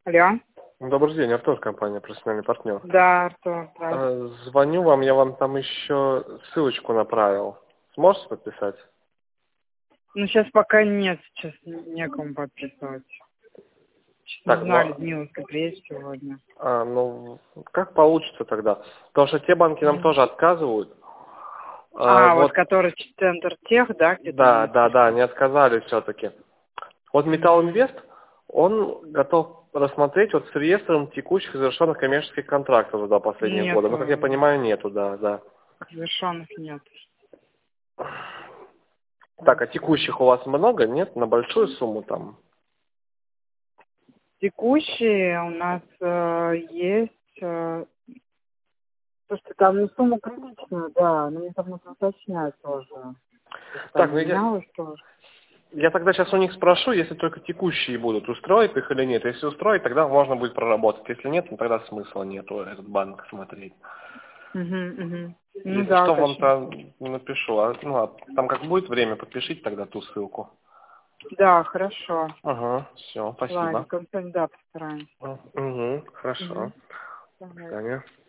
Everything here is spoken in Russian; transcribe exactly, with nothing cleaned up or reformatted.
Алло. Добрый день, Артур, компания «Профессиональный партнер». Да, Артур, здравствуйте. А, Звоню вам, я вам там еще ссылочку направил. Сможете подписать? Ну, сейчас пока нет, сейчас некому подписывать. Сейчас не Так, знаю, ну, Людмиловка приедет сегодня. а, ну, как получится тогда? Потому что те банки нам Мгм. тоже отказывают. А, А, вот вот, который центр тех, да, где там да, да, да, написано? не отказали все-таки. Вот Металл Мгм. Инвест, он готов рассмотреть вот с реестром текущих завершенных коммерческих контрактов за последние годы. Ну, как я Нету, понимаю, нету, да, да. завершенных нет. Так, а текущих у вас много, нет? На большую сумму там? Текущие у нас э, есть, э, то, что там ну, сумма приличная, да, но мне там нужно уточнять тоже. То есть Так, там ну я, менялось тоже. я тогда сейчас у них спрошу, если только текущие будут, устроит их или нет. Если устроит, тогда можно будет проработать. Если нет, ну тогда смысла нету этот банк смотреть. Угу, угу. Ну Если да, что, вам уточнить. там напишу. А, ну, а там как будет время, подпишите тогда ту ссылку. Да, хорошо. Ага, все, Ладно, спасибо. как-то да, постараемся. Угу, хорошо. Угу. До свидания.